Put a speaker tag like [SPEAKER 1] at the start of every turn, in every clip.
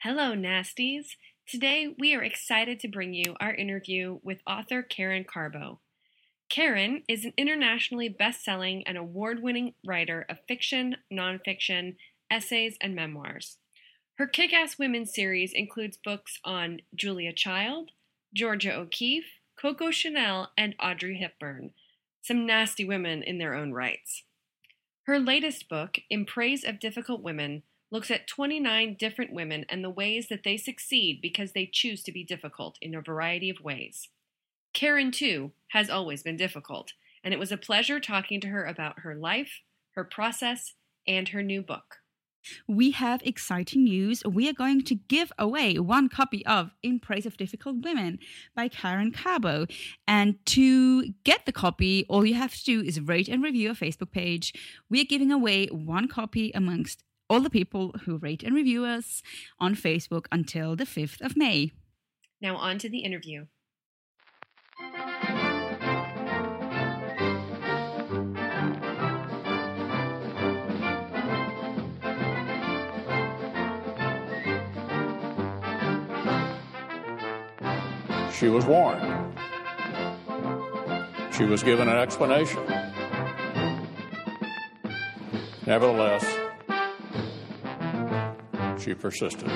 [SPEAKER 1] Hello, Nasties. Today we are excited to bring you our interview with author Karen Carbo. Karen is an internationally best-selling and award-winning writer of fiction, nonfiction, essays, and memoirs. Her Kick-Ass Women series includes books on Julia Child, Georgia O'Keeffe, Coco Chanel, and Audrey Hepburn, some nasty women in their own rights. Her latest book, In Praise of Difficult Women, looks at 29 different women and the ways that they succeed because they choose to be difficult in a variety of ways. Karen, too, has always been difficult, and it was a pleasure talking to her about her life, her process, and her new book.
[SPEAKER 2] We have exciting news. We are going to give away one copy of In Praise of Difficult Women by Karen Carbo. And to get the copy, all you have to do is rate and review our Facebook page. We are giving away one copy amongst all the people who rate and review us on Facebook until the 5th of May.
[SPEAKER 1] Now on to the interview.
[SPEAKER 3] She was warned. She was given an explanation. Nevertheless, she persisted.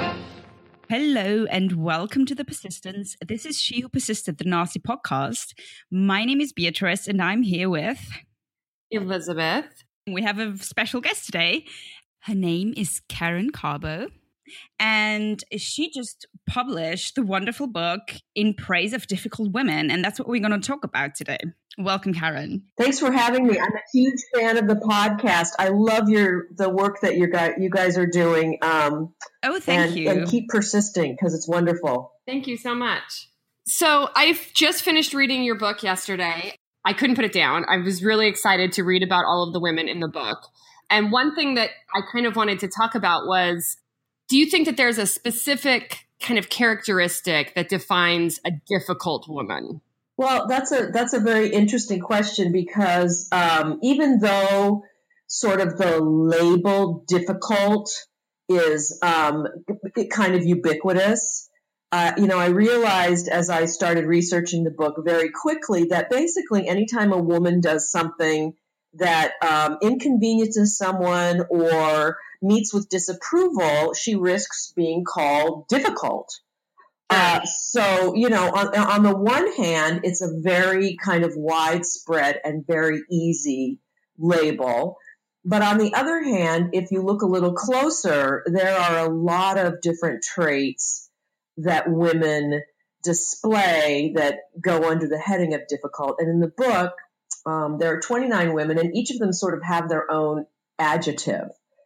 [SPEAKER 2] Hello and welcome to The Persistence. This is She Who Persisted, the Nasty Podcast. My name is Beatrice and I'm here with
[SPEAKER 1] Elizabeth.
[SPEAKER 2] We have a special guest today. Her name is Karen Carbo. And she just published the wonderful book In Praise of Difficult Women. And that's what we're going to talk about today. Welcome, Karen.
[SPEAKER 4] Thanks for having me. I'm a huge fan of the podcast. I love the work that you guys are doing.
[SPEAKER 2] Thank you.
[SPEAKER 4] And keep persisting because it's wonderful.
[SPEAKER 1] Thank you so much. So I just finished reading your book yesterday. I couldn't put it down. I was really excited to read about all of the women in the book. And one thing that I kind of wanted to talk about was, do you think that there's a specific kind of characteristic that defines a difficult woman?
[SPEAKER 4] Well, that's a very interesting question because even though sort of the label difficult is kind of ubiquitous, I realized as I started researching the book very quickly that basically anytime a woman does something that inconveniences someone or meets with disapproval, she risks being called difficult. So, on the one hand, it's a very kind of widespread and very easy label. But on the other hand, if you look a little closer, there are a lot of different traits that women display that go under the heading of difficult. And in the book, there are 29 women, and each of them sort of have their own adjective.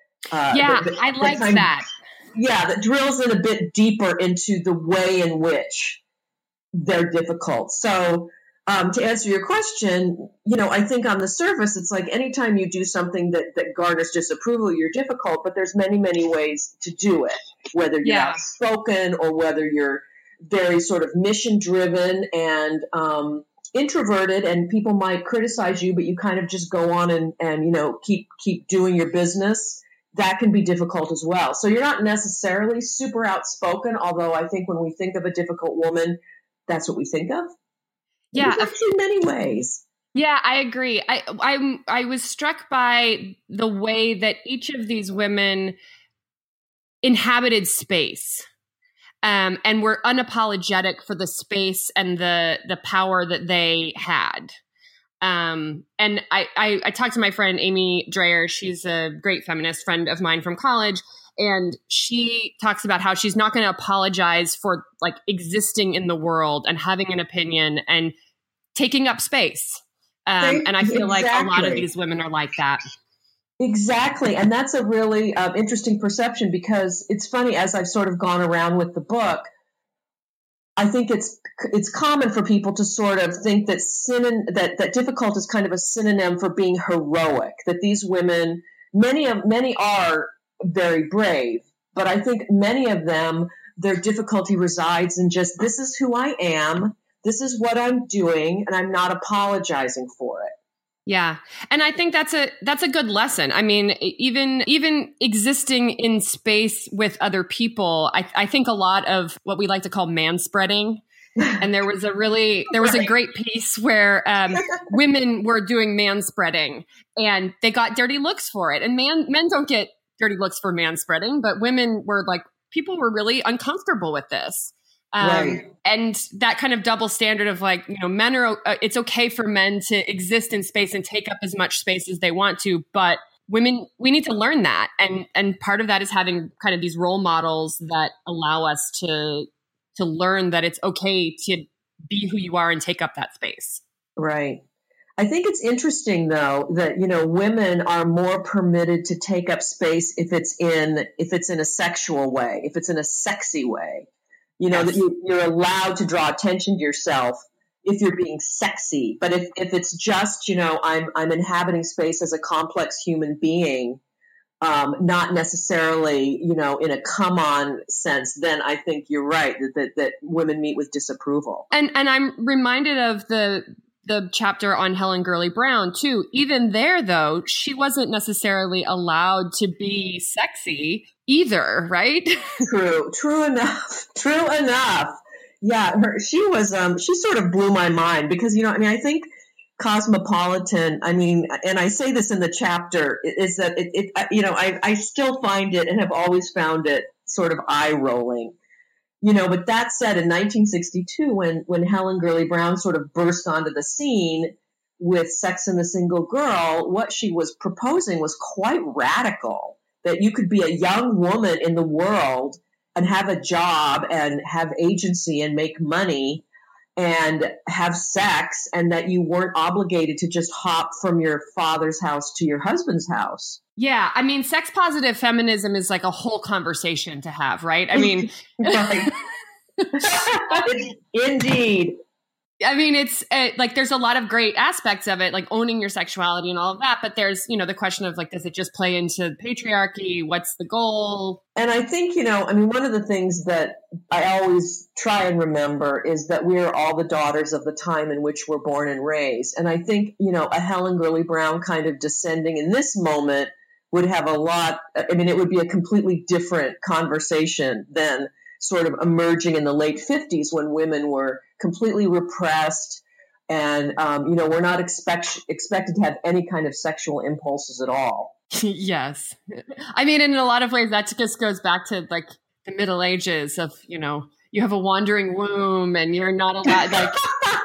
[SPEAKER 1] I like that.
[SPEAKER 4] That drills in a bit deeper into the way in which they're difficult. So to answer your question, I think on the surface, it's like anytime you do something that garners disapproval, you're difficult, but there's many, many ways to do it, whether you're outspoken or whether you're very sort of mission-driven and introverted, and people might criticize you, but you kind of just go on and keep doing your business. That can be difficult as well. So you're not necessarily super outspoken, although I think when we think of a difficult woman, that's what we think of.
[SPEAKER 1] Yeah,
[SPEAKER 4] there's actually many ways.
[SPEAKER 1] Yeah, I agree. I was struck by the way that each of these women inhabited space. And were unapologetic for the space and the power that they had. And I talked to my friend Amy Dreyer. She's a great feminist friend of mine from college. And she talks about how she's not going to apologize for like existing in the world and having an opinion and taking up space. And I feel like a lot of these women are like that.
[SPEAKER 4] Exactly. And that's a really interesting perception because it's funny, as I've sort of gone around with the book, I think it's common for people to sort of think that that difficult is kind of a synonym for being heroic, that these women, many are very brave, but I think many of them, their difficulty resides in just, this is who I am, this is what I'm doing, and I'm not apologizing for it.
[SPEAKER 1] Yeah. And I think that's a good lesson. I mean, even existing in space with other people, I think a lot of what we like to call manspreading. And there was a great piece where women were doing manspreading and they got dirty looks for it. And men don't get dirty looks for manspreading, but women were like, people were really uncomfortable with this.
[SPEAKER 4] Right.
[SPEAKER 1] And that kind of double standard of like, men are, it's okay for men to exist in space and take up as much space as they want to, but women, we need to learn that. And part of that is having kind of these role models that allow us to learn that it's okay to be who you are and take up that space.
[SPEAKER 4] Right. I think it's interesting though that, women are more permitted to take up space if it's in a sexual way, if it's in a sexy way.
[SPEAKER 1] Yes.
[SPEAKER 4] That you're allowed to draw attention to yourself if you're being sexy. But if it's just, I'm inhabiting space as a complex human being, not necessarily, in a come on sense, then I think you're right that women meet with disapproval.
[SPEAKER 1] And I'm reminded of the chapter on Helen Gurley Brown too. Even there though, she wasn't necessarily allowed to be sexy either, right?
[SPEAKER 4] True enough. Yeah, she sort of blew my mind because, I think Cosmopolitan, and I say this in the chapter, is that I still find it and have always found it sort of eye-rolling. But that said, in 1962, when Helen Gurley Brown sort of burst onto the scene with Sex and the Single Girl, what she was proposing was quite radical, that you could be a young woman in the world and have a job and have agency and make money and have sex, and that you weren't obligated to just hop from your father's house to your husband's house.
[SPEAKER 1] Yeah. Sex positive feminism is like a whole conversation to have, right?
[SPEAKER 4] Right. Indeed.
[SPEAKER 1] It's like there's a lot of great aspects of it, like owning your sexuality and all of that. But there's, the question of like, does it just play into patriarchy? What's the goal?
[SPEAKER 4] And I think, one of the things that I always try and remember is that we are all the daughters of the time in which we're born and raised. And I think, a Helen Gurley Brown kind of descending in this moment would have it would be a completely different conversation than sort of emerging in the late 50s when women were completely repressed and, we're not expected to have any kind of sexual impulses at all.
[SPEAKER 1] Yes. In a lot of ways, that just goes back to like the Middle Ages of, you have a wandering womb and you're not allowed, like,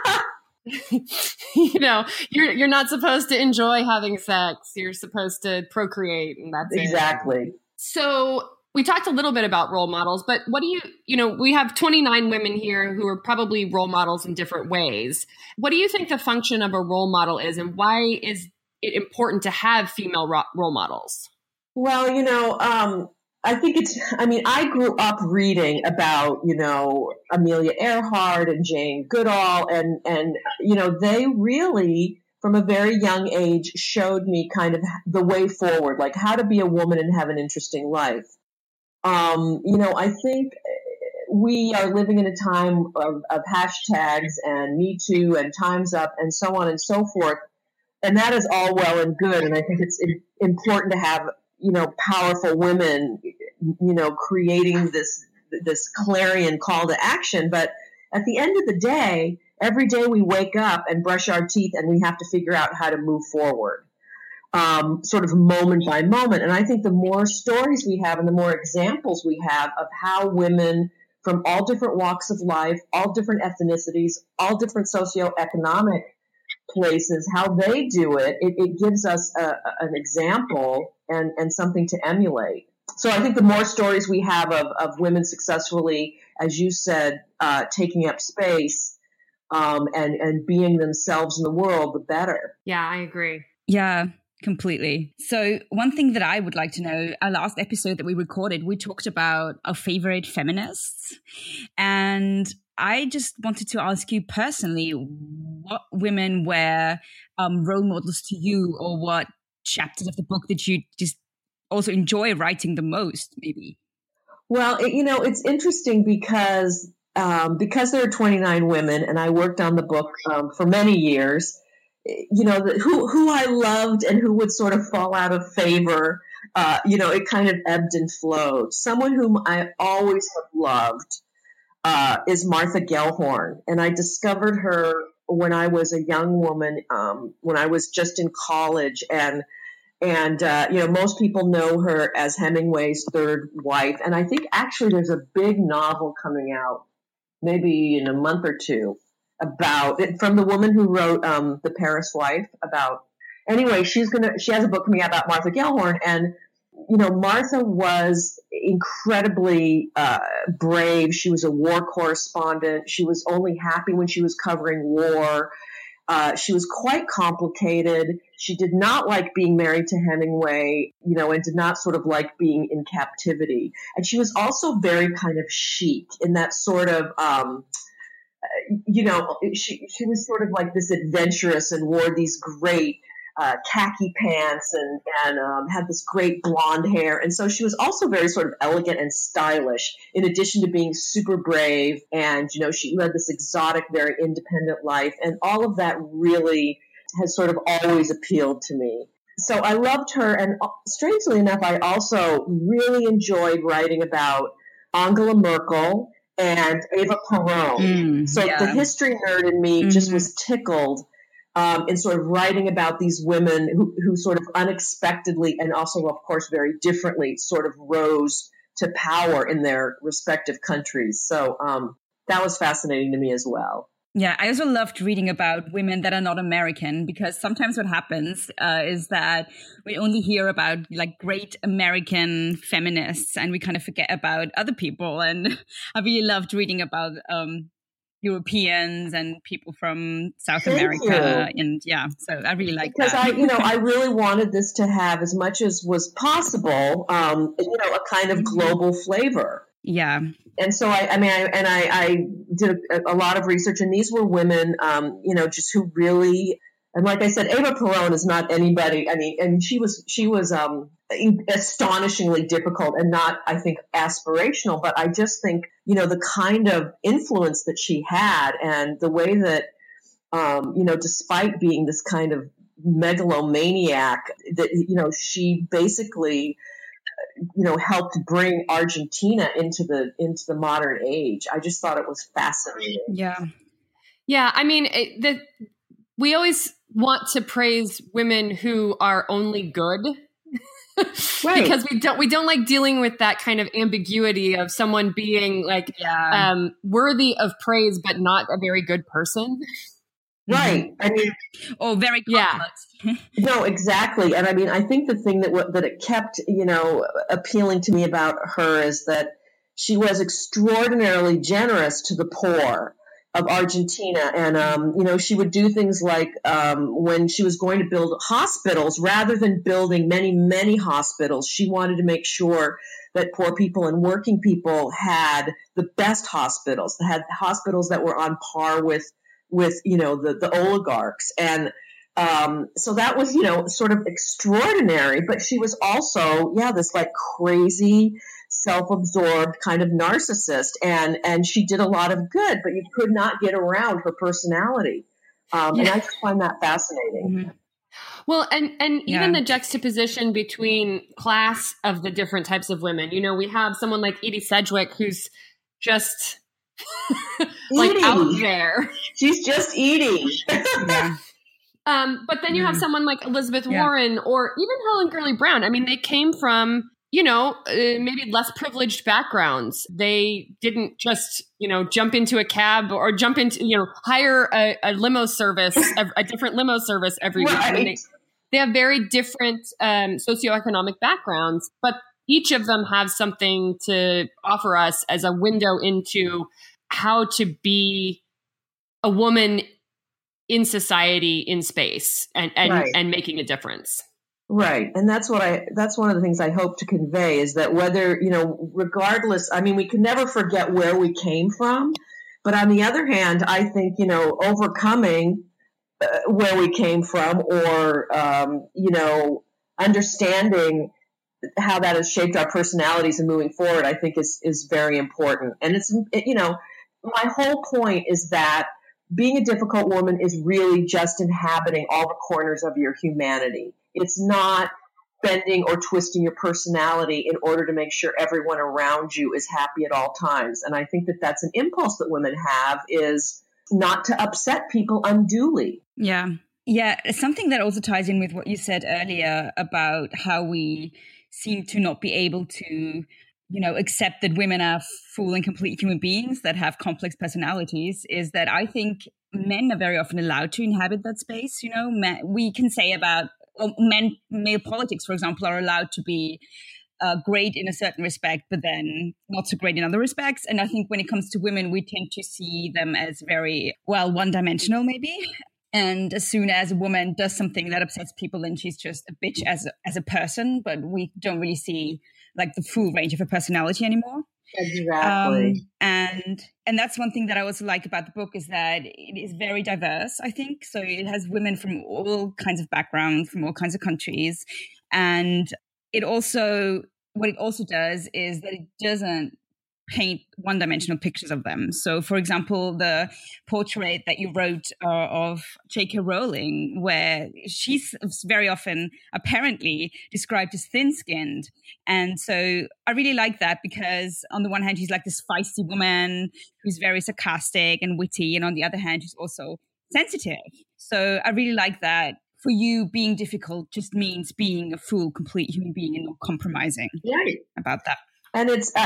[SPEAKER 1] you're not supposed to enjoy having sex. You're supposed to procreate, and that's
[SPEAKER 4] exactly.
[SPEAKER 1] It. So we talked a little bit about role models, but what do we have 29 women here who are probably role models in different ways. What do you think the function of a role model is, and why is it important to have female role models? Well,
[SPEAKER 4] I think I grew up reading about, Amelia Earhart and Jane Goodall, and they really, from a very young age, showed me kind of the way forward, like how to be a woman and have an interesting life. I think we are living in a time of hashtags and Me Too and Time's Up and so on and so forth. And that is all well and good. And I think it's important to have, powerful women, creating this clarion call to action. But at the end of the day, every day we wake up and brush our teeth and we have to figure out how to move forward. Sort of moment by moment. And I think the more stories we have and the more examples we have of how women from all different walks of life, all different ethnicities, all different socioeconomic places, how they do it, it gives us an example and something to emulate. So I think the more stories we have of women successfully, as you said, taking up space and being themselves in the world, the better.
[SPEAKER 1] Yeah, I agree.
[SPEAKER 2] Yeah. Completely. So one thing that I would like to know, our last episode that we recorded, we talked about our favorite feminists. And I just wanted to ask you personally, what women were role models to you, or what chapters of the book did you just also enjoy writing the most, maybe?
[SPEAKER 4] Well, it's interesting because there are 29 women and I worked on the book for many years. who I loved and who would sort of fall out of favor. It kind of ebbed and flowed. Someone whom I always have loved is Martha Gellhorn, and I discovered her when I was a young woman, when I was just in college, and most people know her as Hemingway's third wife, and I think actually there's a big novel coming out maybe in a month or two about it from the woman who wrote The Paris Wife. Anyway, she has a book coming out about Martha Gellhorn, and Martha was incredibly brave. She was a war correspondent. She was only happy when she was covering war. She was quite complicated. She did not like being married to Hemingway, and did not sort of like being in captivity. And she was also very kind of chic in that sort of, she was sort of like this adventurous and wore these great khaki pants and had this great blonde hair. And so she was also very sort of elegant and stylish, in addition to being super brave. And, she led this exotic, very independent life. And all of that really has sort of always appealed to me. So I loved her. And strangely enough, I also really enjoyed writing about Angela Merkel and Eva Peron. The history nerd in me just was tickled in sort of writing about these women who sort of unexpectedly and also, of course, very differently sort of rose to power in their respective countries. So that was fascinating to me as well.
[SPEAKER 2] Yeah, I also loved reading about women that are not American, because sometimes what happens is that we only hear about like great American feminists and we kind of forget about other people. And I really loved reading about Europeans and people from South America. And so I really like that.
[SPEAKER 4] Because I really wanted this to have, as much as was possible, a kind of global flavor.
[SPEAKER 2] Yeah.
[SPEAKER 4] And so I did a lot of research, and these were women, just who really, and like I said, Eva Peron is not anybody. And she was astonishingly difficult and not, I think, aspirational, but I just think, the kind of influence that she had and the way that, despite being this kind of megalomaniac, that, she basically, helped bring Argentina into the modern age. I just thought it was fascinating.
[SPEAKER 2] Yeah.
[SPEAKER 1] Yeah. I mean, we always want to praise women who are only good. Right. Because we don't like dealing with that kind of ambiguity of someone being like worthy of praise but not a very good person.
[SPEAKER 4] Right. I mean,
[SPEAKER 2] very complex.
[SPEAKER 4] Yeah. No, exactly. And I think the thing that it kept, appealing to me about her is that she was extraordinarily generous to the poor of Argentina. And, she would do things like when she was going to build hospitals, rather than building many, many hospitals, she wanted to make sure that poor people and working people had the best hospitals, had hospitals that were on par with the oligarchs. And so that was, sort of extraordinary. But she was also, this like crazy, self-absorbed kind of narcissist. And she did a lot of good, but you could not get around her personality. And I just find that fascinating.
[SPEAKER 2] Mm-hmm.
[SPEAKER 1] Well, and even the juxtaposition between class of the different types of women. We have someone like Edie Sedgwick, who's just like out there.
[SPEAKER 4] She's just Edie.
[SPEAKER 1] But then you have someone like Elizabeth Warren or even Helen Gurley Brown. I mean, they came from, maybe less privileged backgrounds. They didn't just, jump into a cab or jump into, hire a limo service, a different limo service every week. I mean, they have very different socioeconomic backgrounds, but each of them have something to offer us as a window into how to be a woman in society, in space, and making a difference.
[SPEAKER 4] Right. And that's one of the things I hope to convey is that whether, regardless, we can never forget where we came from. But on the other hand, I think, overcoming where we came from or, understanding how that has shaped our personalities and moving forward, I think is very important. And it's, my whole point is that being a difficult woman is really just inhabiting all the corners of your humanity. It's not bending or twisting your personality in order to make sure everyone around you is happy at all times. And I think that that's an impulse that women have, is not to upset people unduly.
[SPEAKER 2] Yeah. Yeah. Something that also ties in with what you said earlier about how we seem to not be able to, accept that women are full and complete human beings that have complex personalities, is that I think men are very often allowed to inhabit that space. We can say about male politics, for example, are allowed to be great in a certain respect, but then not so great in other respects. And I think when it comes to women, we tend to see them as very, one-dimensional maybe. And as soon as a woman does something that upsets people, then she's just a bitch as a person, but we don't really see like the full range of her personality anymore.
[SPEAKER 4] Exactly.
[SPEAKER 2] And that's one thing that I also like about the book, is that it is very diverse, I think. So it has women from all kinds of backgrounds, from all kinds of countries. And what it also does is that it doesn't paint one-dimensional pictures of them. So, for example, the portrait that you wrote of J.K. Rowling, where she's very often apparently described as thin-skinned. And so I really like that, because on the one hand, she's like this feisty woman who's very sarcastic and witty. And on the other hand, she's also sensitive. So I really like that. For you, being difficult just means being a full, complete human being and not compromising about that.
[SPEAKER 4] And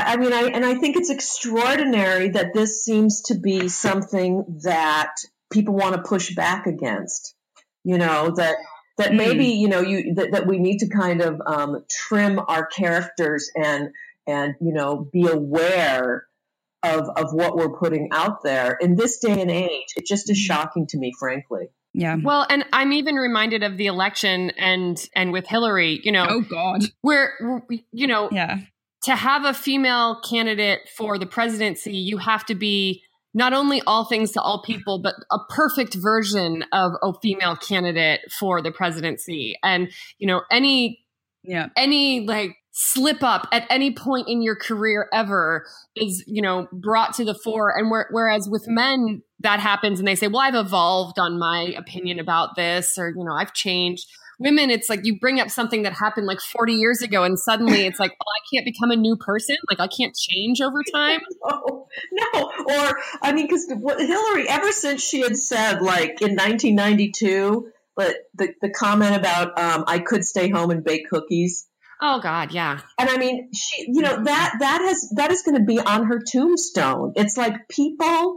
[SPEAKER 4] I think it's extraordinary that this seems to be something that people want to push back against, that maybe, that we need to kind of trim our characters and be aware of what we're putting out there in this day and age. It just is shocking to me, frankly.
[SPEAKER 2] Yeah.
[SPEAKER 1] Well, and I'm even reminded of the election and with Hillary,
[SPEAKER 2] Oh God.
[SPEAKER 1] where,
[SPEAKER 2] yeah.
[SPEAKER 1] To have a female candidate for the presidency, you have to be not only all things to all people, but a perfect version of a female candidate for the presidency. And, any like slip up at any point in your career ever is, brought to the fore. And whereas with men, that happens and they say, well, I've evolved on my opinion about this, or, I've changed. Women, it's like you bring up something that happened like 40 years ago and suddenly it's like, oh, I can't become a new person. Like I can't change over time.
[SPEAKER 4] No. Or, because Hillary, ever since she had said like in 1992, but the comment about I could stay home and bake cookies.
[SPEAKER 1] Oh God, yeah.
[SPEAKER 4] And she, that is going to be on her tombstone. It's like people,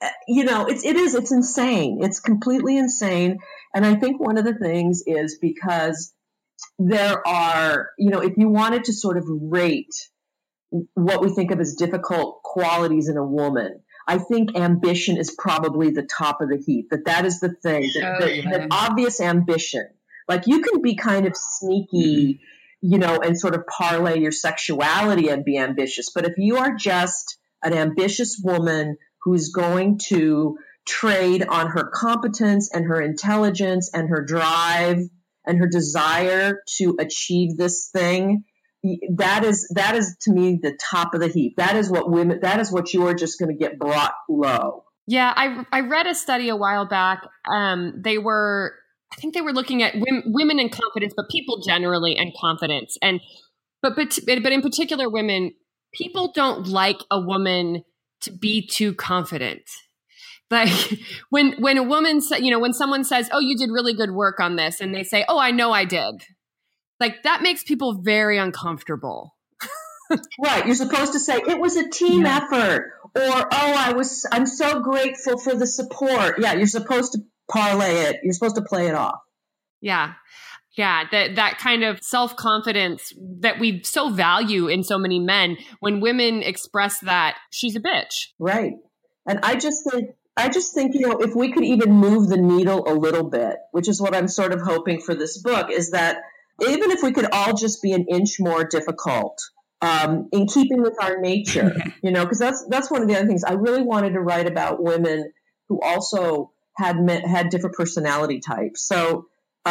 [SPEAKER 4] it's insane. It's completely insane. And I think one of the things is because there are, if you wanted to sort of rate what we think of as difficult qualities in a woman, I think ambition is probably the top of the heap. That is the thing, that obvious ambition. Like you can be kind of sneaky, and sort of parlay your sexuality and be ambitious. But if you are just an ambitious woman who's going to trade on her competence and her intelligence and her drive and her desire to achieve this thing, that is to me the top of the heap. That is what you are just going to get brought low.
[SPEAKER 1] Yeah, I read a study a while back. They were looking at women and confidence, but people generally and confidence. But in particular women, people don't like a woman to be too confident. Like when a woman when someone says, oh, you did really good work on this, and they say, oh, I know I did. Like that makes people very uncomfortable.
[SPEAKER 4] Right. You're supposed to say it was a team effort, or, I'm so grateful for the support. Yeah. You're supposed to parlay it. You're supposed to play it off.
[SPEAKER 1] Yeah. Yeah, that kind of self-confidence that we so value in so many men, when women express that, she's a bitch.
[SPEAKER 4] Right. And I just think, if we could even move the needle a little bit, which is what I'm sort of hoping for this book, is that even if we could all just be an inch more difficult, in keeping with our nature, because that's one of the other things I really wanted to write about, women who also had different personality types. So,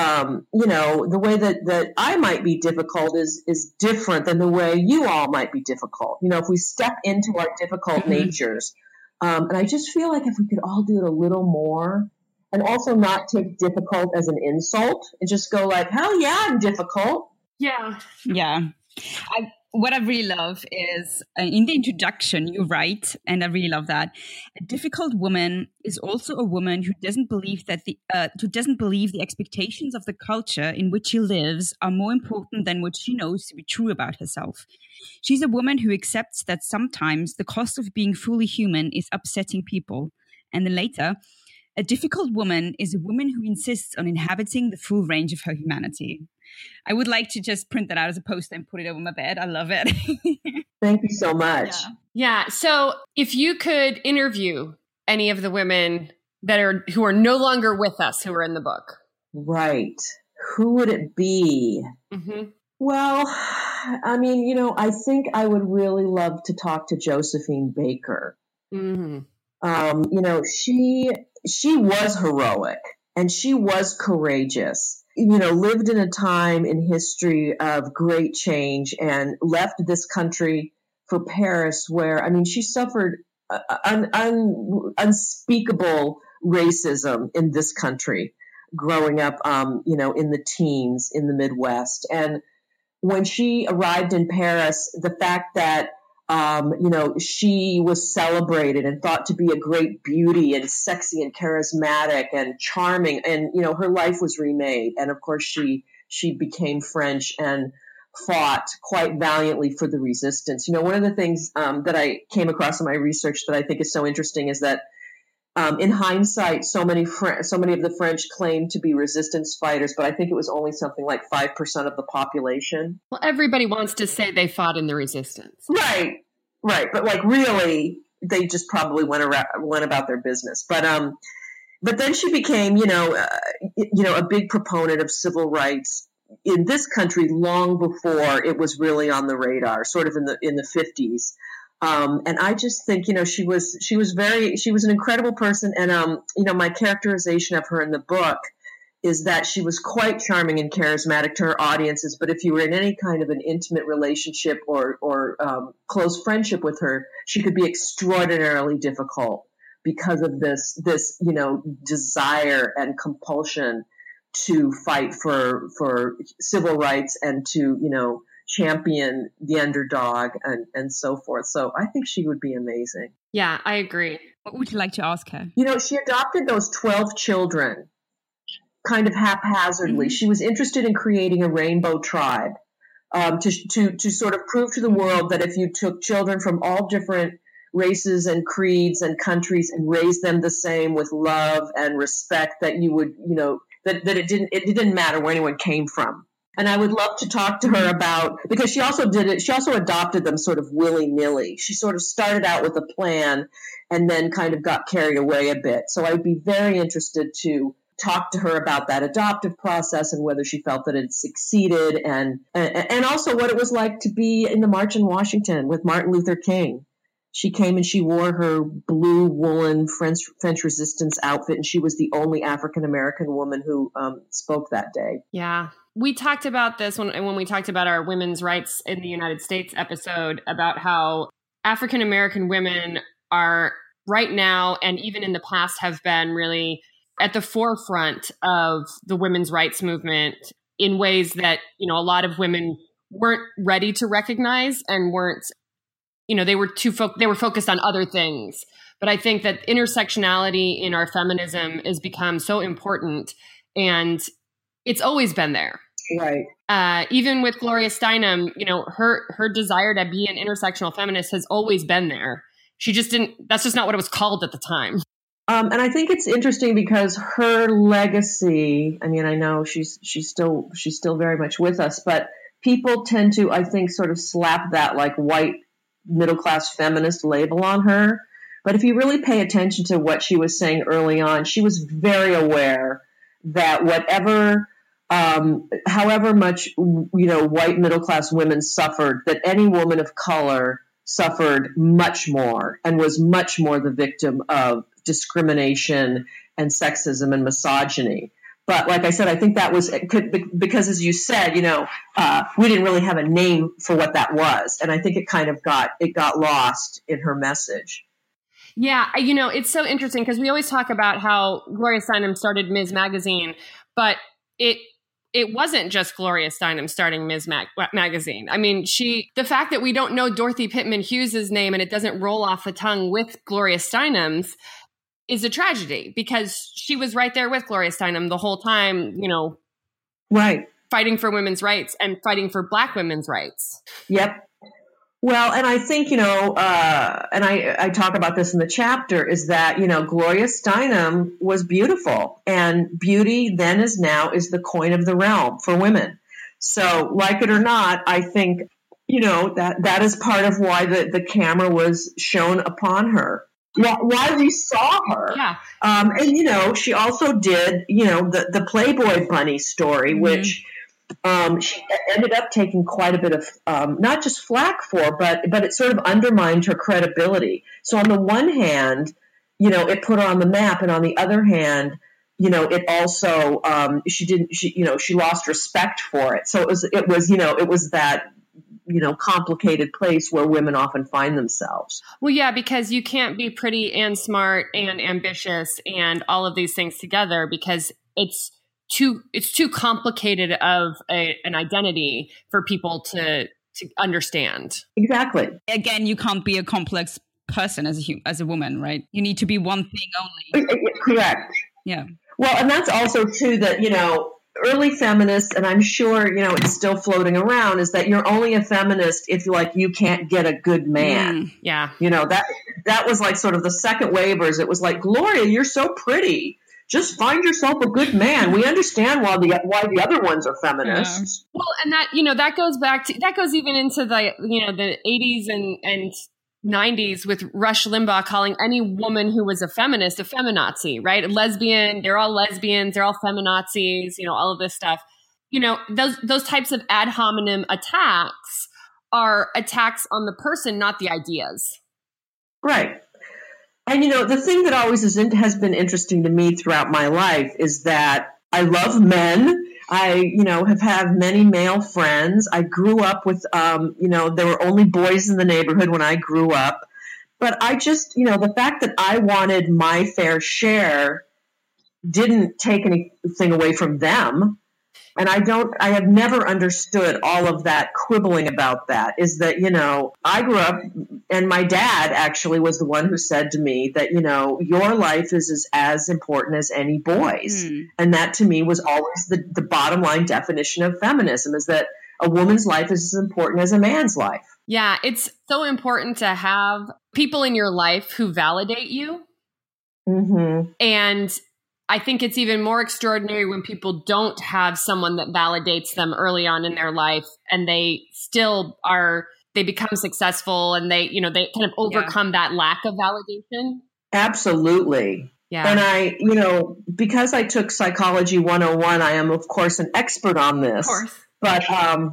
[SPEAKER 4] the way that I might be difficult is different than the way you all might be difficult. If we step into our difficult natures, And I just feel like if we could all do it a little more, and also not take difficult as an insult and just go like, hell yeah, I'm difficult.
[SPEAKER 1] Yeah.
[SPEAKER 2] Yeah. What I really love is in the introduction, you write, and I really love that, a difficult woman is also a woman who doesn't believe that the expectations of the culture in which she lives are more important than what she knows to be true about herself. She's a woman who accepts that sometimes the cost of being fully human is upsetting people. And then later, a difficult woman is a woman who insists on inhabiting the full range of her humanity. I would like to just print that out as a poster and put it over my bed. I love it.
[SPEAKER 4] Thank you so much.
[SPEAKER 1] Yeah. So if you could interview any of the women who are no longer with us, who are in the book.
[SPEAKER 4] Right. Who would it be?
[SPEAKER 1] Mm-hmm.
[SPEAKER 4] Well, I mean, I think I would really love to talk to Josephine Baker.
[SPEAKER 1] Mm-hmm.
[SPEAKER 4] She was heroic and she was courageous. Lived in a time in history of great change and left this country for Paris where, I mean, she suffered unspeakable racism in this country growing up, in the teens in the Midwest. And when she arrived in Paris, the fact that she was celebrated and thought to be a great beauty and sexy and charismatic and charming. And, her life was remade. And of course, she became French and fought quite valiantly for the resistance. One of the things that I came across in my research that I think is so interesting is that in hindsight, so many of the French claimed to be resistance fighters, but I think it was only something like 5% of the population.
[SPEAKER 1] Well, everybody wants to say they fought in the resistance.
[SPEAKER 4] Right. But like really, they just probably went about their business. But then she became, a big proponent of civil rights in this country long before it was really on the radar, sort of in the 50s. And I just think, she was an incredible person. And, my characterization of her in the book is that she was quite charming and charismatic to her audiences. But if you were in any kind of an intimate relationship or close friendship with her, she could be extraordinarily difficult because of this, desire and compulsion to fight for civil rights and to, champion the underdog and so forth. So I think she would be amazing.
[SPEAKER 1] Yeah, I agree.
[SPEAKER 2] What would you like to ask her?
[SPEAKER 4] She adopted those 12 children kind of haphazardly. Mm-hmm. She was interested in creating a rainbow tribe to sort of prove to the world that if you took children from all different races and creeds and countries and raised them the same with love and respect, that you would, that it didn't matter where anyone came from. And I would love to talk to her about, because she also did it, she also adopted them sort of willy-nilly. She sort of started out with a plan and then kind of got carried away a bit. So I'd be very interested to talk to her about that adoptive process and whether she felt that it succeeded and also what it was like to be in the March in Washington with Martin Luther King. She came and she wore her blue woolen French resistance outfit, and she was the only African-American woman who spoke that day.
[SPEAKER 1] Yeah. We talked about this when we talked about our women's rights in the United States episode, about how African-American women are right now and even in the past have been really at the forefront of the women's rights movement in ways that, a lot of women weren't ready to recognize and weren't, they were focused on other things. But I think that intersectionality in our feminism has become so important, and it's always been there.
[SPEAKER 4] Right.
[SPEAKER 1] Even with Gloria Steinem, her desire to be an intersectional feminist has always been there. She just didn't, that's just not what it was called at the time.
[SPEAKER 4] And I think it's interesting because her legacy, I mean, I know she's still very much with us, but people tend to, I think, sort of slap that like white middle-class feminist label on her. But if you really pay attention to what she was saying early on, she was very aware that whatever, however much, white middle-class women suffered, that any woman of color suffered much more and was much more the victim of discrimination and sexism and misogyny. But like I said, I think that was because, as you said, we didn't really have a name for what that was. And I think it kind of got lost in her message.
[SPEAKER 1] Yeah, it's so interesting because we always talk about how Gloria Steinem started Ms. Magazine, but it wasn't just Gloria Steinem starting Ms. Magazine. I mean, the fact that we don't know Dorothy Pitman Hughes' name and it doesn't roll off the tongue with Gloria Steinem's is a tragedy because she was right there with Gloria Steinem the whole time,
[SPEAKER 4] right,
[SPEAKER 1] fighting for women's rights and fighting for Black women's rights.
[SPEAKER 4] Yep. Well, and I think, and I talk about this in the chapter, is that, Gloria Steinem was beautiful, and beauty then as now is the coin of the realm for women. So like it or not, I think, that is part of why the camera was shown upon her. Why we saw her.
[SPEAKER 1] Yeah.
[SPEAKER 4] And, she also did, the Playboy Bunny story, which she ended up taking quite a bit of not just flack for, but it sort of undermined her credibility. So on the one hand, it put her on the map, and on the other hand, it also she lost respect for it. So it was that complicated place where women often find themselves.
[SPEAKER 1] Well, yeah, because you can't be pretty and smart and ambitious and all of these things together because it's too complicated of an identity for people to understand.
[SPEAKER 4] Exactly.
[SPEAKER 2] Again, you can't be a complex person as a woman, right? You need to be one thing only.
[SPEAKER 4] Correct.
[SPEAKER 2] Yeah.
[SPEAKER 4] Well, and that's also true that, early feminists, and I'm sure, it's still floating around, is that you're only a feminist if you can't get a good man.
[SPEAKER 1] Yeah.
[SPEAKER 4] That was like sort of the second waivers. It was like, Gloria, you're so pretty. Just find yourself a good man. We understand why the other ones are feminists.
[SPEAKER 1] Yeah. Well, and that goes even into the 80s and 90s with Rush Limbaugh calling any woman who was a feminist a feminazi, right? A lesbian, they're all lesbians, they're all feminazis, all of this stuff. Those types of ad hominem attacks are attacks on the person, not the ideas.
[SPEAKER 4] Right. And, the thing that always has been interesting to me throughout my life is that I love men. I, have had many male friends. I grew up with, there were only boys in the neighborhood when I grew up. But I just, the fact that I wanted my fair share didn't take anything away from them. And I have never understood all of that quibbling about that, is that, I grew up, and my dad actually was the one who said to me that, your life is as important as any boy's. And that to me was always the bottom line definition of feminism, is that a woman's life is as important as a man's life.
[SPEAKER 1] Yeah, it's so important to have people in your life who validate you.
[SPEAKER 4] Mm-hmm.
[SPEAKER 1] And I think it's even more extraordinary when people don't have someone that validates them early on in their life, and they still they become successful, and they kind of overcome that lack of validation.
[SPEAKER 4] Absolutely.
[SPEAKER 1] Yeah.
[SPEAKER 4] And I, because I took Psychology 101, I am of course an expert on this.
[SPEAKER 1] Of course.
[SPEAKER 4] But,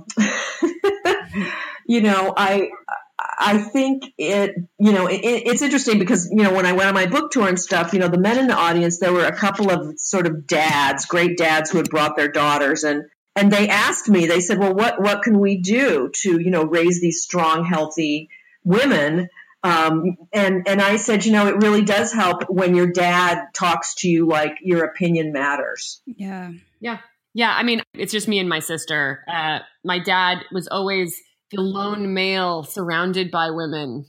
[SPEAKER 4] I think it's interesting because, when I went on my book tour and stuff, the men in the audience, there were a couple of sort of great dads who had brought their daughters, and they asked me, they said, well, what can we do to, raise these strong, healthy women? And I said, it really does help when your dad talks to you like your opinion matters.
[SPEAKER 2] Yeah.
[SPEAKER 1] Yeah. Yeah. I mean, it's just me and my sister. My dad was always the lone male surrounded by women.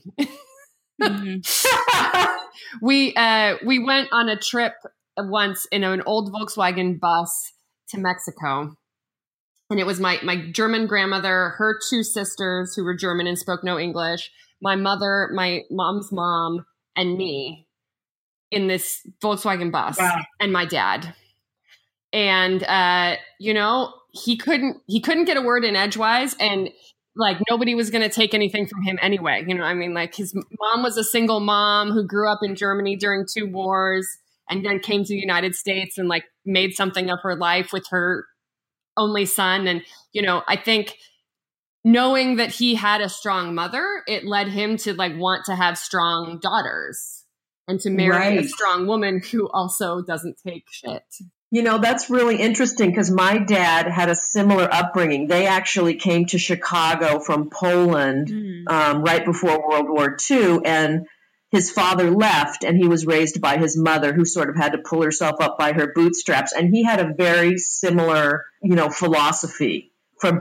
[SPEAKER 2] Mm-hmm.
[SPEAKER 1] We went on a trip once in an old Volkswagen bus to Mexico. And it was my German grandmother, her two sisters who were German and spoke no English, my mother, my mom's mom, and me in this Volkswagen bus.
[SPEAKER 4] Wow.
[SPEAKER 1] And my dad. And, he couldn't get a word in edgewise, and nobody was going to take anything from him anyway. His mom was a single mom who grew up in Germany during 2 wars and then came to the United States and made something of her life with her only son. And, I think knowing that he had a strong mother, it led him to want to have strong daughters and to marry a strong woman who also doesn't take shit.
[SPEAKER 4] That's really interesting because my dad had a similar upbringing. They actually came to Chicago from Poland right before World War II. And his father left and he was raised by his mother, who sort of had to pull herself up by her bootstraps. And he had a very similar, philosophy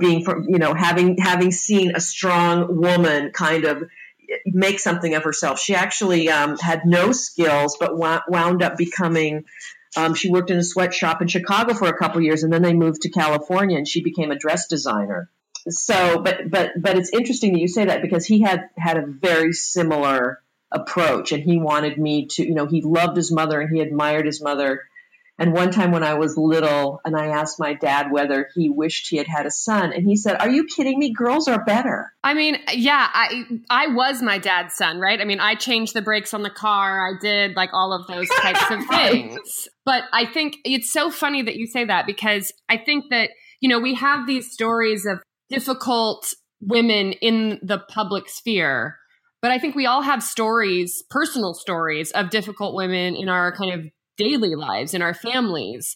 [SPEAKER 4] having seen a strong woman kind of make something of herself. She actually had no skills, but wound up becoming, she worked in a sweatshop in Chicago for a couple of years, and then they moved to California and she became a dress designer. So, but it's interesting that you say that, because he had a very similar approach, and he wanted me to, he loved his mother and he admired his mother. And one time when I was little and I asked my dad whether he wished he had had a son, and he said, "Are you kidding me? Girls are better."
[SPEAKER 1] I mean, yeah, I was my dad's son, right? I mean, I changed the brakes on the car. I did like all of those types of things. But I think it's so funny that you say that, because I think that, we have these stories of difficult women in the public sphere. But I think we all have stories, personal stories of difficult women in our kind of daily lives, in our families,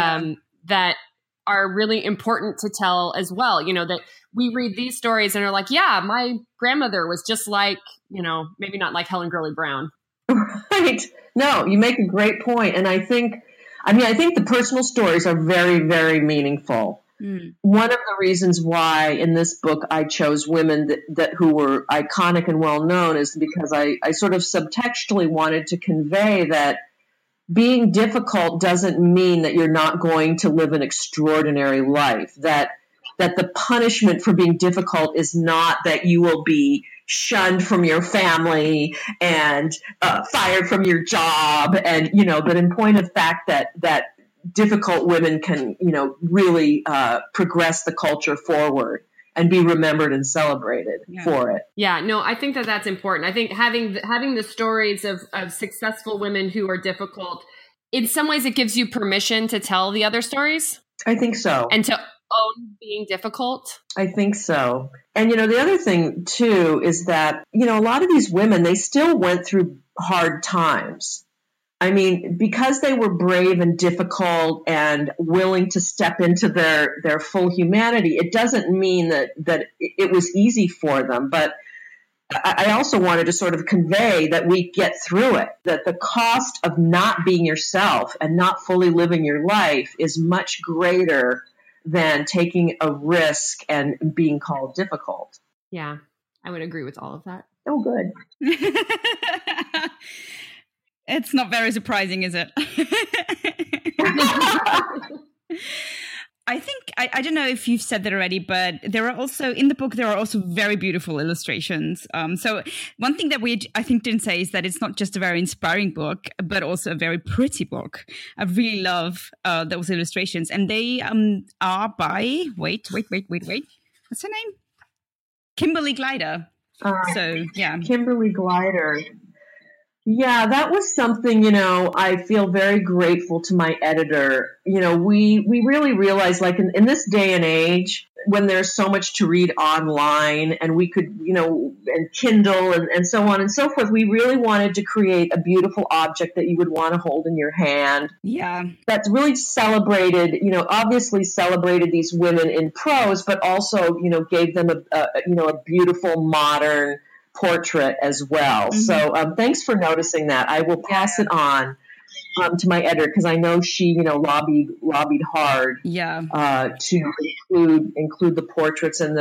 [SPEAKER 1] that are really important to tell as well. That we read these stories and are like, yeah, my grandmother was just like, maybe not like Helen Gurley Brown.
[SPEAKER 4] Right. No, you make a great point. And I think the personal stories are very, very meaningful. One of the reasons why in this book I chose women that who were iconic and well known is because I sort of subtextually wanted to convey that being difficult doesn't mean that you're not going to live an extraordinary life, that the punishment for being difficult is not that you will be shunned from your family and fired from your job, and but in point of fact that difficult women can, really progress the culture forward and be remembered and celebrated for it.
[SPEAKER 1] Yeah, no, I think that that's important. I think having the stories of successful women who are difficult, in some ways it gives you permission to tell the other stories.
[SPEAKER 4] I think so.
[SPEAKER 1] And to own being difficult.
[SPEAKER 4] I think so. And, the other thing, too, is that, a lot of these women, they still went through hard times. I mean, because they were brave and difficult and willing to step into their full humanity, it doesn't mean that it was easy for them. But I also wanted to sort of convey that we get through it, that the cost of not being yourself and not fully living your life is much greater than taking a risk and being called difficult.
[SPEAKER 1] Yeah, I would agree with all of that.
[SPEAKER 4] Oh, good.
[SPEAKER 2] It's not very surprising, is it? I think, I don't know if you've said that already, but there are also, in the book, there are also very beautiful illustrations. So one thing that I think didn't say is that it's not just a very inspiring book, but also a very pretty book. I really love those illustrations. And they are by, wait. What's her name? Kimberly Glider.
[SPEAKER 4] Kimberly Glider. Yeah, that was something, I feel very grateful to my editor. We really realized, like in this day and age, when there's so much to read online and we could, and Kindle and so on and so forth, we really wanted to create a beautiful object that you would want to hold in your hand.
[SPEAKER 2] Yeah.
[SPEAKER 4] That's really celebrated, obviously celebrated these women in prose, but also, gave them a beautiful modern portrait as well. Mm-hmm. So thanks for noticing that. I will pass it on to my editor, because I know she, lobbied hard to include the portraits and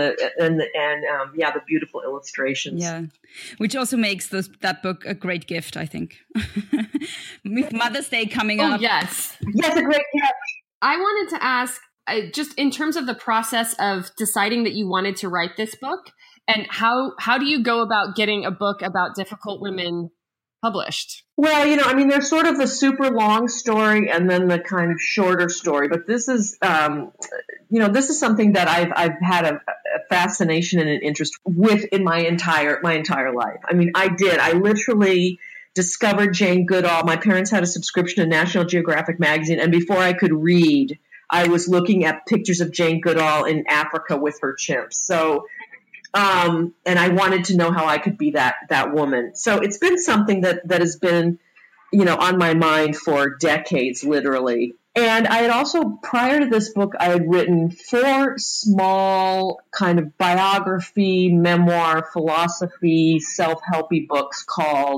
[SPEAKER 4] the beautiful illustrations.
[SPEAKER 2] Yeah, which also makes that book a great gift, I think. With Mother's Day coming up.
[SPEAKER 1] Yes,
[SPEAKER 4] a great gift.
[SPEAKER 1] I wanted to ask, just in terms of the process of deciding that you wanted to write this book, and how do you go about getting a book about difficult women published?
[SPEAKER 4] Well, there's sort of the super long story and then the kind of shorter story. But this is, this is something that I've had a fascination and an interest with in my entire life. I literally discovered Jane Goodall. My parents had a subscription to National Geographic magazine, and before I could read, I was looking at pictures of Jane Goodall in Africa with her chimps. So. And I wanted to know how I could be that woman. So it's been something that has been, on my mind for decades, literally. And I had also, prior to this book, I had written 4 small kind of biography, memoir, philosophy, self-helpy books called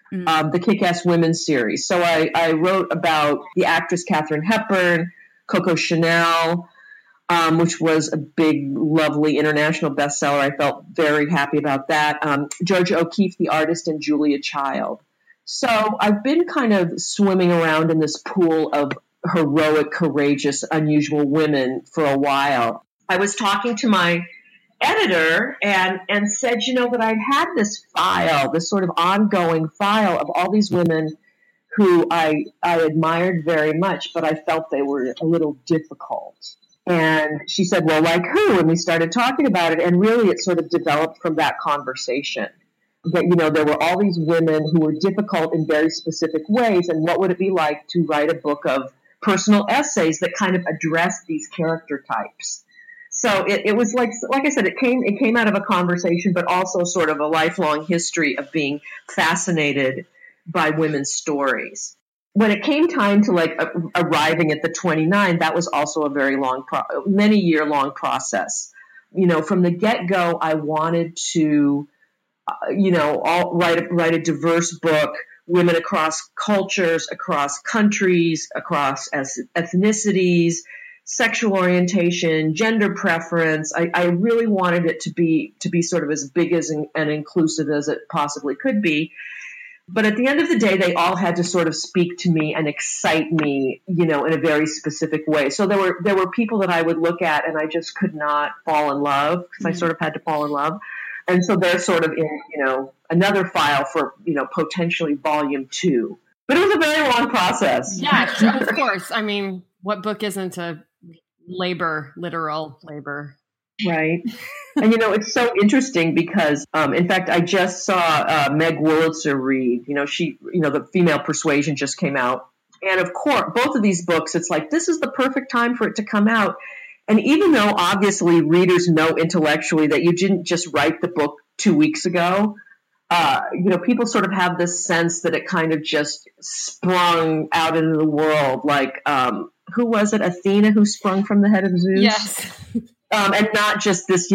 [SPEAKER 4] the Kick-Ass Women series. So I wrote about the actress Katharine Hepburn, Coco Chanel, which was a big, lovely international bestseller. I felt very happy about that. Georgia O'Keeffe, the artist, and Julia Child. So I've been kind of swimming around in this pool of heroic, courageous, unusual women for a while. I was talking to my editor and said, that I'd had this file, this sort of ongoing file of all these women who I admired very much, but I felt they were a little difficult. And she said, well, like who? And we started talking about it, and really it sort of developed from that conversation. That, there were all these women who were difficult in very specific ways, and what would it be like to write a book of personal essays that kind of addressed these character types? So it was like I said, it came out of a conversation, but also sort of a lifelong history of being fascinated by women's stories. When it came time to arriving at the 29, that was also a very many year long process. From the get go, I wanted to, write a diverse book, women across cultures, across countries, across ethnicities, sexual orientation, gender preference. I really wanted it to be sort of as big as and inclusive as it possibly could be. But at the end of the day, they all had to sort of speak to me and excite me, in a very specific way. So there were people that I would look at and I just could not fall in love because I sort of had to fall in love. And so they're sort of in, another file for, potentially volume 2. But it was a very long process.
[SPEAKER 1] Yeah, of course. I mean, what book isn't a literal labor?
[SPEAKER 4] Right. And, it's so interesting because, in fact, I just saw Meg Wolitzer read, the Female Persuasion just came out. And of course, both of these books, it's like, this is the perfect time for it to come out. And even though obviously readers know intellectually that you didn't just write the book 2 weeks ago, people sort of have this sense that it kind of just sprung out into the world. Like, who was it? Athena, who sprung from the head of Zeus?
[SPEAKER 1] Yes.
[SPEAKER 4] And not just this,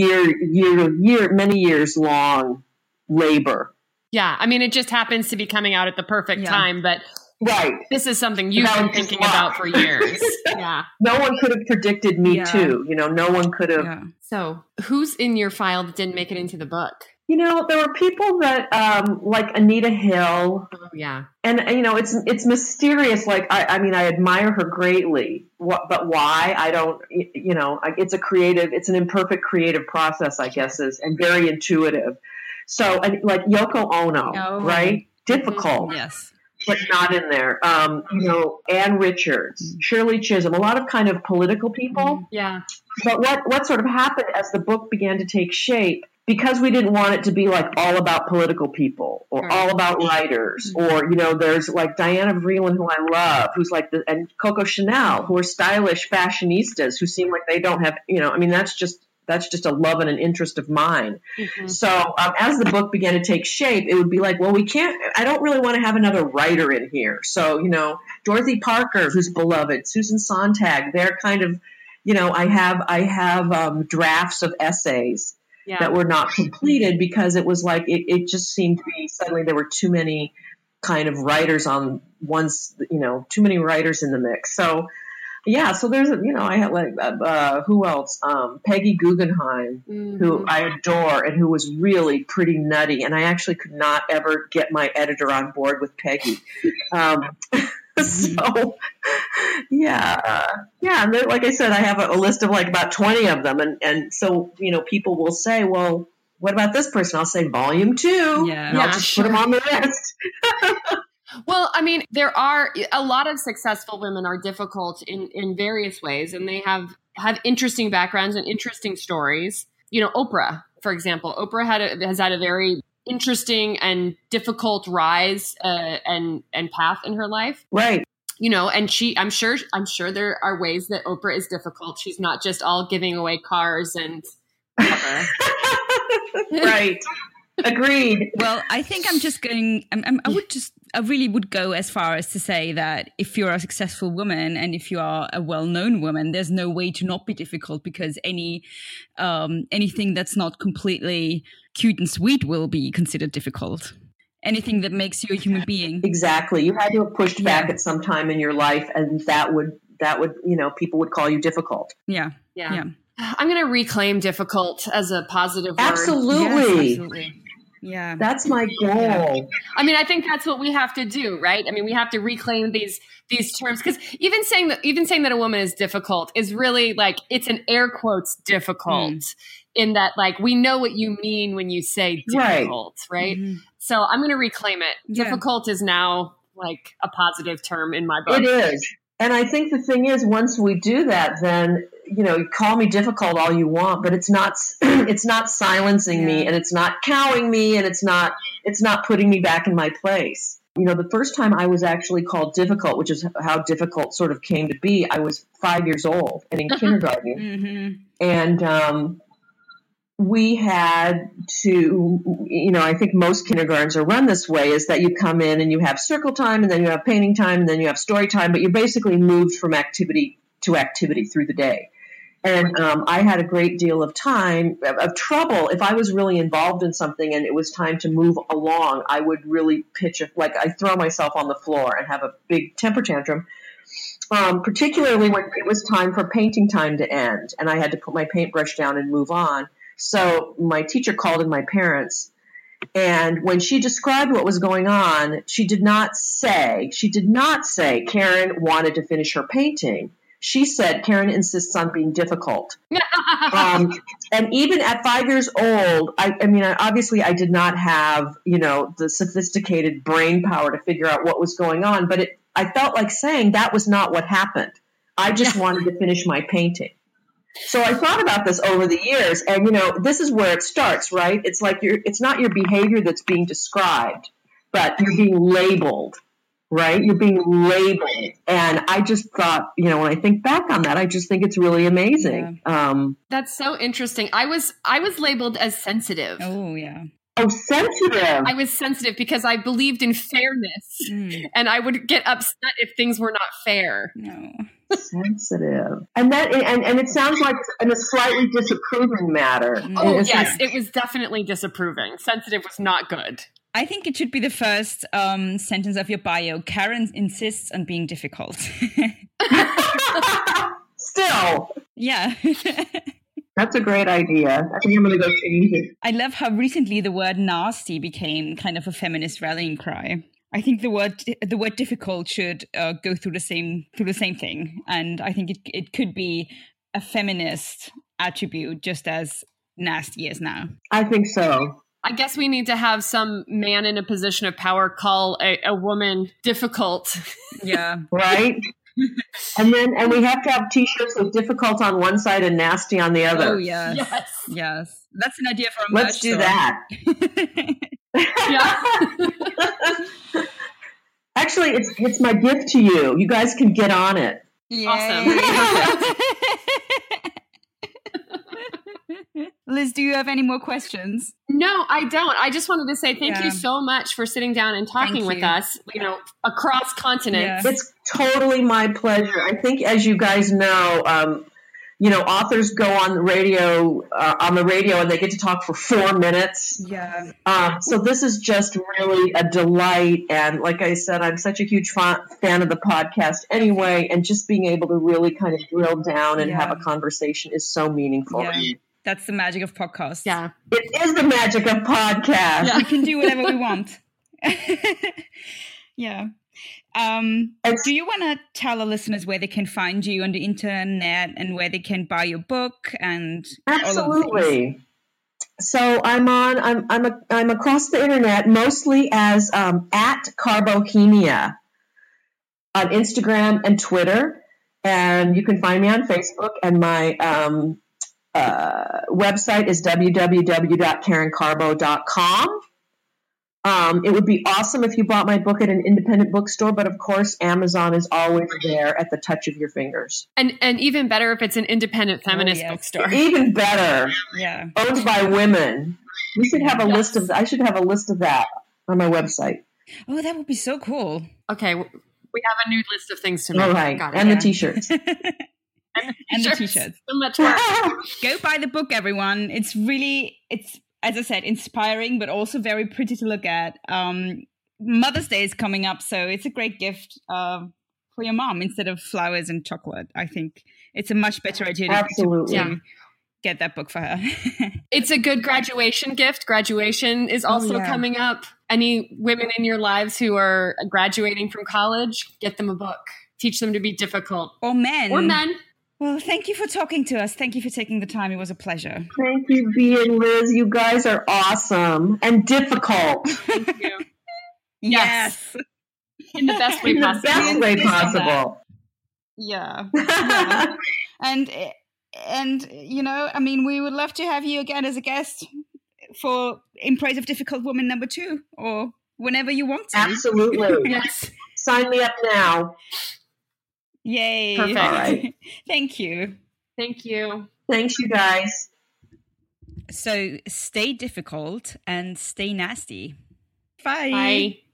[SPEAKER 4] many years long labor.
[SPEAKER 1] Yeah. I mean, it just happens to be coming out at the perfect time, but
[SPEAKER 4] right.
[SPEAKER 1] This is something you've been thinking about for years. Yeah.
[SPEAKER 4] No one could have predicted Me Too. No one could have. Yeah.
[SPEAKER 1] So who's in your file that didn't make it into the book?
[SPEAKER 4] There were people that, like Anita Hill.
[SPEAKER 1] Oh, yeah.
[SPEAKER 4] And it's mysterious. Like, I admire her greatly. But why? I don't, it's an imperfect creative process, I guess, and very intuitive. So, like Yoko Ono, right? Difficult.
[SPEAKER 2] Yes.
[SPEAKER 4] But not in there. Ann Richards, Shirley Chisholm, a lot of kind of political people.
[SPEAKER 1] Yeah.
[SPEAKER 4] But what sort of happened as the book began to take shape, because we didn't want it to be like all about political people or all about writers or, there's like Diana Vreeland, who I love, who's like and Coco Chanel, who are stylish fashionistas who seem like they don't have, that's just a love and an interest of mine. Mm-hmm. So as the book began to take shape, it would be like, well, I don't really want to have another writer in here. So, Dorothy Parker, who's beloved, Susan Sontag, they're kind of, I have drafts of essays that were not completed because it was like, it just seemed to be suddenly there were too many kind of writers too many writers in the mix. So, yeah, so there's, I had who else? Peggy Guggenheim, who I adore and who was really pretty nutty. And I actually could not ever get my editor on board with Peggy. So, and like I said, I have a list of like about 20 of them. And so, people will say, well, what about this person? I'll say volume 2. Yeah. And I'll just put them on the list.
[SPEAKER 1] Well, I mean, there are a lot of successful women are difficult in various ways, and they have interesting backgrounds and interesting stories. Oprah, for example, has had a very interesting and difficult rise and path in her life.
[SPEAKER 4] Right.
[SPEAKER 1] And I'm sure there are ways that Oprah is difficult. She's not just all giving away cars and whatever.
[SPEAKER 4] Right. Agreed.
[SPEAKER 2] Well, I think I really would go as far as to say that if you're a successful woman and if you are a well-known woman, there's no way to not be difficult, because anything that's not completely cute and sweet will be considered difficult. anything that makes you a human being.
[SPEAKER 4] Exactly. You had to have pushed back at some time in your life, and that would people would call you difficult.
[SPEAKER 2] Yeah.
[SPEAKER 1] I'm going to reclaim difficult as a positive word.
[SPEAKER 4] Absolutely.
[SPEAKER 2] Yes, absolutely. Yeah.
[SPEAKER 4] That's my goal.
[SPEAKER 1] Yeah. I mean, I think that's what we have to do, right? I mean, we have to reclaim these terms, because even saying that a woman is difficult is really like, it's an air quotes difficult in that, like, we know what you mean when you say difficult, right? Mm-hmm. So I'm going to reclaim it. Yeah. Difficult is now like a positive term in my book.
[SPEAKER 4] It is. And I think the thing is, once we do that, then, you call me difficult all you want, but it's not silencing me, and it's not cowing me, and it's not putting me back in my place. The first time I was actually called difficult, which is how difficult sort of came to be, I was 5 years old and in kindergarten. And we had to, I think most kindergartens are run this way, is that you come in and you have circle time, and then you have painting time, and then you have story time, but you're basically moved from activity to activity through the day. And I had a great deal of trouble. If I was really involved in something and it was time to move along, I would really I'd throw myself on the floor and have a big temper tantrum, particularly when it was time for painting time to end and I had to put my paintbrush down and move on. So my teacher called in my parents, and when she described what was going on, she did not say Karen wanted to finish her painting. She said, Karen insists on being difficult. And even at 5 years old, obviously I did not have, the sophisticated brain power to figure out what was going on, but I felt like saying that was not what happened. I just wanted to finish my painting. So I thought about this over the years, and, this is where it starts, right? It's like it's not your behavior that's being described, but you're being labeled. Right? You're being labeled. And I just thought, when I think back on that, I just think it's really amazing.
[SPEAKER 2] Yeah.
[SPEAKER 1] That's so interesting. I was labeled as sensitive.
[SPEAKER 2] Oh, yeah.
[SPEAKER 4] Oh, sensitive.
[SPEAKER 1] I was sensitive because I believed in fairness, and I would get upset if things were not fair.
[SPEAKER 2] No.
[SPEAKER 4] Sensitive. And that, and it sounds like in a slightly disapproving matter.
[SPEAKER 1] Oh, yes. It was definitely disapproving. Sensitive was not good.
[SPEAKER 2] I think it should be the first sentence of your bio. Karen insists on being difficult.
[SPEAKER 4] Still.
[SPEAKER 2] Yeah.
[SPEAKER 4] That's a great idea. I think I'm going to go change it.
[SPEAKER 2] I love how recently the word nasty became kind of a feminist rallying cry. I think the word difficult should go through the same thing. And I think it could be a feminist attribute just as nasty is now.
[SPEAKER 4] I think so.
[SPEAKER 1] I guess we need to have some man in a position of power call a woman difficult.
[SPEAKER 2] Yeah.
[SPEAKER 4] Right? And we have to have T-shirts with difficult on one side and nasty on the other.
[SPEAKER 2] Oh, yes. Yes. That's an idea for a
[SPEAKER 4] merch. Let's do that.
[SPEAKER 1] Yeah.
[SPEAKER 4] Actually, it's my gift to you. You guys can get on it.
[SPEAKER 2] Yay.
[SPEAKER 1] Awesome.
[SPEAKER 2] Liz, do you have any more questions?
[SPEAKER 1] No, I don't. I just wanted to say thank you so much for sitting down and talking with us, across continents.
[SPEAKER 4] Yeah. It's totally my pleasure. I think, as you guys know, authors go on the radio, and they get to talk for 4 minutes.
[SPEAKER 2] Yeah.
[SPEAKER 4] So this is just really a delight. And like I said, I'm such a huge fan of the podcast anyway. And just being able to really kind of drill down and have a conversation is so meaningful.
[SPEAKER 2] Yeah. That's the magic of podcasts.
[SPEAKER 1] Yeah.
[SPEAKER 4] It is the magic of podcasts.
[SPEAKER 2] Yeah. We can do whatever we want. Yeah. Do you want to tell the listeners where they can find you on the internet and where they can buy your book and
[SPEAKER 4] Absolutely. So I'm across the internet mostly as at Carbohemia on Instagram and Twitter, and you can find me on Facebook, and my website is www.karencarbo.com. It would be awesome if you bought my book at an independent bookstore, but of course, Amazon is always there at the touch of your fingers.
[SPEAKER 1] And even better if it's an independent feminist bookstore.
[SPEAKER 4] Even better.
[SPEAKER 2] Yeah.
[SPEAKER 4] Owned by women. We should have a list of. I should have a list of that on my website.
[SPEAKER 2] Oh, that would be so cool.
[SPEAKER 1] Okay, we have a new list of things to make.
[SPEAKER 4] All right, and the T-shirts.
[SPEAKER 2] And the T-shirts.
[SPEAKER 1] So much work.
[SPEAKER 2] Go buy the book, everyone. It's as I said, inspiring, but also very pretty to look at. Mother's Day is coming up, so it's a great gift for your mom instead of flowers and chocolate. I think it's a much better idea to get that book for her.
[SPEAKER 1] It's a good graduation gift. Graduation is also coming up. Any women in your lives who are graduating from college, get them a book. Teach them to be difficult.
[SPEAKER 2] Or men.
[SPEAKER 1] Or men.
[SPEAKER 2] Well, thank you for talking to us. Thank you for taking the time. It was a pleasure.
[SPEAKER 4] Thank you, Bea and Liz. You guys are awesome and difficult.
[SPEAKER 1] Thank you.
[SPEAKER 2] Yes.
[SPEAKER 1] In the best way possible.
[SPEAKER 4] In the best way possible.
[SPEAKER 2] Yeah. And you know, I mean, we would love to have you again as a guest for In Praise of Difficult Woman #2, or whenever you want to.
[SPEAKER 4] Absolutely.
[SPEAKER 1] Yes.
[SPEAKER 4] Sign me up now.
[SPEAKER 2] Yay.
[SPEAKER 1] Perfect.
[SPEAKER 4] All right.
[SPEAKER 2] Thank you.
[SPEAKER 1] Thank you.
[SPEAKER 4] Thanks, you guys.
[SPEAKER 2] So stay difficult and stay nasty. Bye.
[SPEAKER 1] Bye.